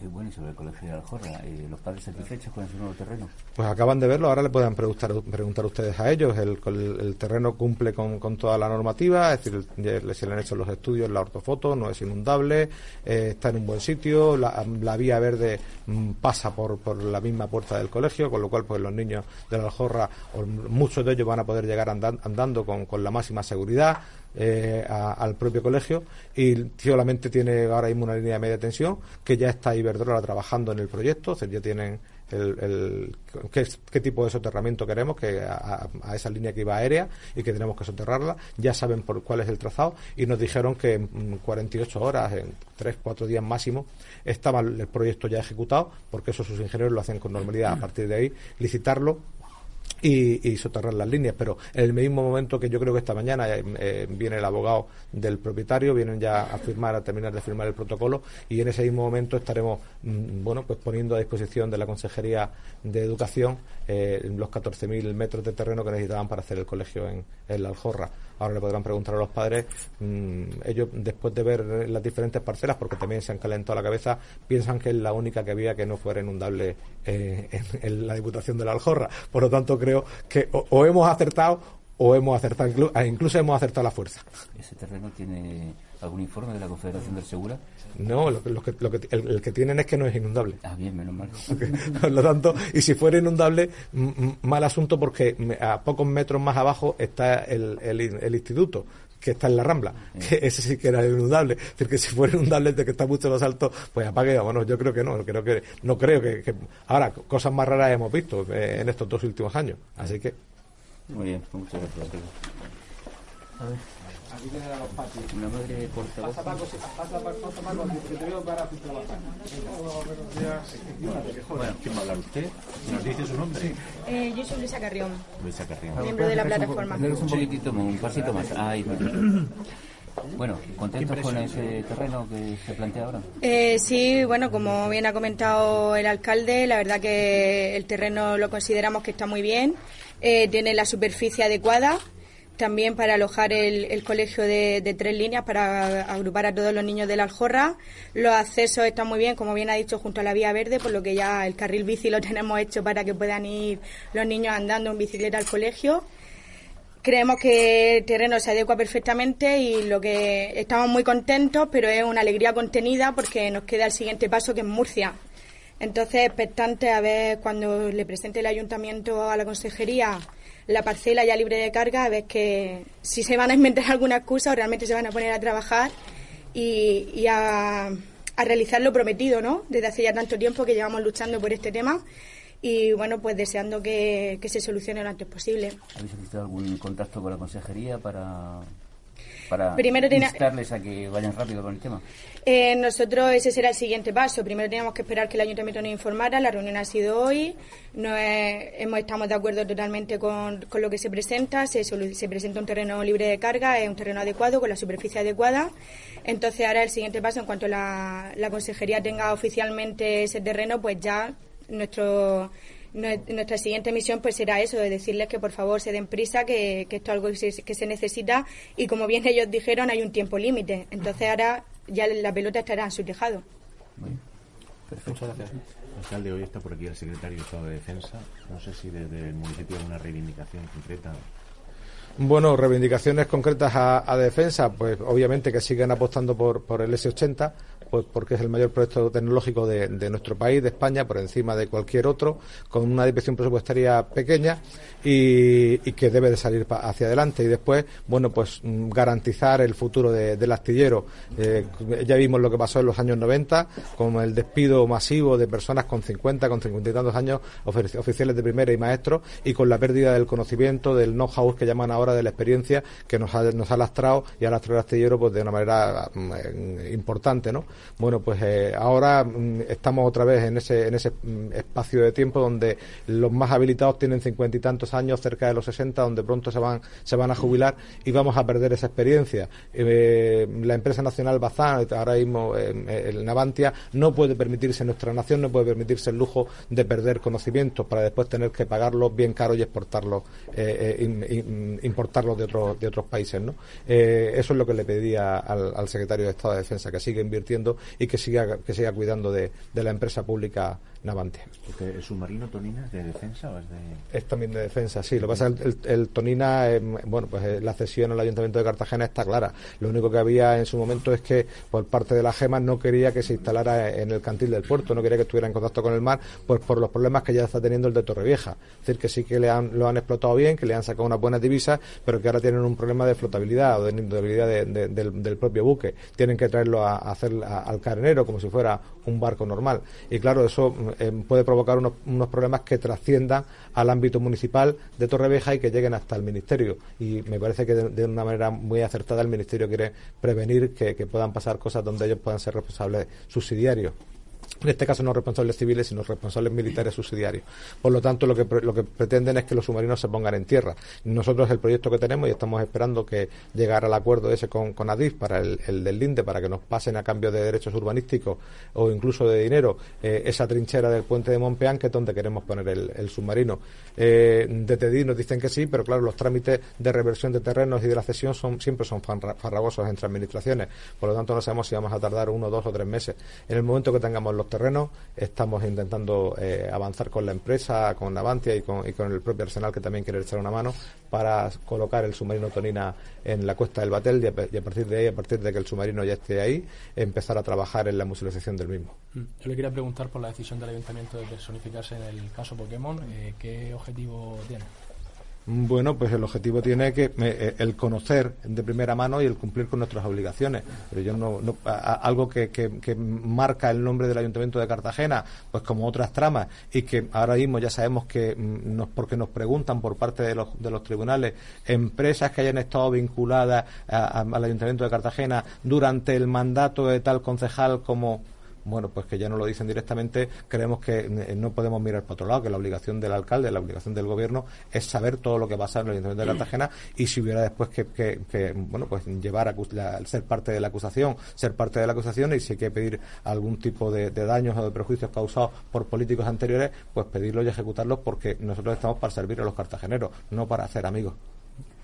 Qué bueno, y sobre el colegio de Aljorra, ¿los padres satisfechos con ese nuevo terreno? Pues acaban de verlo, ahora le pueden preguntar ustedes a ellos. El terreno cumple con toda la normativa, es decir, se le han hecho los estudios, la ortofoto, no es inundable, está en un buen sitio, la vía verde pasa por la misma puerta del colegio, con lo cual pues los niños de la Aljorra, muchos de ellos van a poder llegar andando con la máxima seguridad al propio colegio, y solamente tiene ahora mismo una línea de media tensión que ya está Iberdrola trabajando en el proyecto, o sea, ya tienen qué tipo de soterramiento queremos, que a esa línea que iba aérea y que tenemos que soterrarla, ya saben por cuál es el trazado, y nos dijeron que en 48 horas, en 3-4 días máximo, estaba el proyecto ya ejecutado, porque eso sus ingenieros lo hacen con normalidad. A partir de ahí licitarlo y soterrar las líneas, pero en el mismo momento que yo creo que esta mañana viene el abogado del propietario, vienen ya a terminar de firmar el protocolo, y en ese mismo momento estaremos pues poniendo a disposición de la Consejería de Educación los 14.000 metros de terreno que necesitaban para hacer el colegio en la Aljorra. Ahora le podrán preguntar a los padres, ellos después de ver las diferentes parcelas, porque también se han calentado la cabeza, piensan que es la única que había que no fuera inundable en la Diputación de la Aljorra. Por lo tanto, creo que o hemos acertado incluso hemos acertado la fuerza. ¿Ese terreno tiene algún informe de la Confederación del Segura? No, el que tienen es que no es inundable. Ah, bien, menos mal. Por lo tanto, y si fuera inundable, mal asunto, porque a pocos metros más abajo está el instituto, que está en la Rambla, que ese sí que era inundable. Es decir, que si fuera inundable, de que está mucho más alto, pues apague. Bueno, yo creo que no creo que ahora cosas más raras hemos visto en estos 2 últimos años, así que muy bien, pues muchas gracias. A ver, aquí tienen a los patios. Una madre portavoz. Pasa Paco, que te veo para trabajar. Bueno, ¿quién va a hablar usted? ¿Nos dice su nombre? Yo soy Luisa Carrión. Luisa Carrión. Miembro de la plataforma. Un poquitito, un pasito más. Ay, bueno, ¿contentos con ese terreno que se plantea ahora? Sí, bueno, como bien ha comentado el alcalde, la verdad que el terreno lo consideramos que está muy bien. Tiene la superficie adecuada también para alojar el colegio de 3 líneas, para agrupar a todos los niños de la Aljorra. Los accesos están muy bien, como bien ha dicho, junto a la vía verde, por lo que ya el carril bici lo tenemos hecho para que puedan ir los niños andando en bicicleta al colegio. Creemos que el terreno se adecua perfectamente y lo que estamos muy contentos, pero es una alegría contenida porque nos queda el siguiente paso, que es Murcia. Entonces, expectante a ver cuando le presente el ayuntamiento a la consejería la parcela ya libre de carga, a ver que si se van a inventar alguna excusa o realmente se van a poner a trabajar y a realizar lo prometido, ¿no? Desde hace ya tanto tiempo que llevamos luchando por este tema. Y bueno, pues deseando que se solucione lo antes posible. ¿Habéis solicitado algún contacto con la consejería para instarles a que vayan rápido con el tema? Nosotros ese será el siguiente paso. Primero teníamos que esperar que el ayuntamiento nos informara. La reunión ha sido hoy. Estamos de acuerdo totalmente con lo que se presenta. Se presenta un terreno libre de carga, es un terreno adecuado, con la superficie adecuada. Entonces ahora el siguiente paso, en cuanto la consejería tenga oficialmente ese terreno, pues ya nuestra siguiente misión pues será eso, de decirles que por favor se den prisa, que esto es algo que se necesita, y como bien ellos dijeron, hay un tiempo límite. Entonces ahora ya la pelota estará en su tejado. Muy bien. Perfecto. Muchas gracias. Alcalde, hoy está por aquí el secretario de Estado de Defensa. No sé si desde el municipio hay una reivindicación concreta. Bueno, reivindicaciones concretas a defensa, pues obviamente que siguen apostando por el S-80, pues porque es el mayor proyecto tecnológico de nuestro país, de España, por encima de cualquier otro, con una dimensión presupuestaria pequeña y que debe de salir hacia adelante. Y después, bueno, pues garantizar el futuro del astillero. Ya vimos lo que pasó en los años 90, con el despido masivo de personas con 50 y tantos años, oficiales de primera y maestros, y con la pérdida del conocimiento, del know-how que llaman ahora, de la experiencia que nos ha lastrado y ha lastrado el astillero pues de una manera importante, ¿no? Bueno, pues ahora estamos otra vez en ese espacio de tiempo donde los más habilitados tienen 50 y tantos años, cerca de los 60, donde pronto se van a jubilar, y vamos a perder esa experiencia. La empresa nacional Bazán, ahora mismo el Navantia, no puede permitirse, nuestra nación no puede permitirse el lujo de perder conocimientos para después tener que pagarlos bien caros y exportarlos de otros países, ¿no? Eso es lo que le pedía al secretario de Estado de Defensa, que siga invirtiendo manteniendo y que siga cuidando de la empresa pública Navantia. Porque ¿el submarino Tonina es de defensa o es de...? Es también de defensa, sí. Lo que pasa es que el Tonina, bueno, pues la cesión al Ayuntamiento de Cartagena está clara. Lo único que había en su momento es que por parte de la GEMA no quería que se instalara en el cantil del puerto, no quería que estuviera en contacto con el mar, pues por los problemas que ya está teniendo el de Torrevieja. Es decir, que sí que lo han explotado bien, que le han sacado unas buenas divisas, pero que ahora tienen un problema de flotabilidad o de inundabilidad del propio buque. Tienen que traerlo a hacer al carenero como si fuera un barco normal. Y claro, eso puede provocar unos problemas que trasciendan al ámbito municipal de Torrevieja y que lleguen hasta el Ministerio. Y me parece que de una manera muy acertada el Ministerio quiere prevenir que puedan pasar cosas donde ellos puedan ser responsables subsidiarios. En este caso no responsables civiles, sino responsables militares subsidiarios. Por lo tanto, lo que pretenden es que los submarinos se pongan en tierra. Nosotros el proyecto que tenemos, y estamos esperando que llegara al acuerdo ese con Adif para el del Linde, para que nos pasen a cambio de derechos urbanísticos o incluso de dinero esa trinchera del puente de Monpeán, que es donde queremos poner el submarino. De TEDI nos dicen que sí, pero claro, los trámites de reversión de terrenos y de la cesión siempre son farragosos entre administraciones. Por lo tanto, no sabemos si vamos a tardar 1, 2 o 3 meses. En el momento que tengamos los terrenos, estamos intentando avanzar con la empresa, con Navantia y con el propio Arsenal, que también quiere echar una mano para colocar el submarino Tonina en la costa del Batel y a partir de ahí, a partir de que el submarino ya esté ahí, empezar a trabajar en la musealización del mismo. Yo le quería preguntar por la decisión del Ayuntamiento de personificarse en el caso Pokémon. ¿Qué objetivo tiene? Bueno, pues el objetivo tiene que el conocer de primera mano y el cumplir con nuestras obligaciones. Pero yo algo que marca el nombre del Ayuntamiento de Cartagena, pues como otras tramas, y que ahora mismo ya sabemos que porque nos preguntan por parte de los tribunales, empresas que hayan estado vinculadas al Ayuntamiento de Cartagena durante el mandato de tal concejal como... Bueno, pues que ya no lo dicen directamente, creemos que no podemos mirar para otro lado, que la obligación del alcalde, la obligación del gobierno es saber todo lo que pasa en el Ayuntamiento de Cartagena, y si hubiera después que bueno, pues llevar ser parte de la acusación, y si hay que pedir algún tipo de daños o de perjuicios causados por políticos anteriores, pues pedirlos y ejecutarlos, porque nosotros estamos para servir a los cartageneros, no para hacer amigos.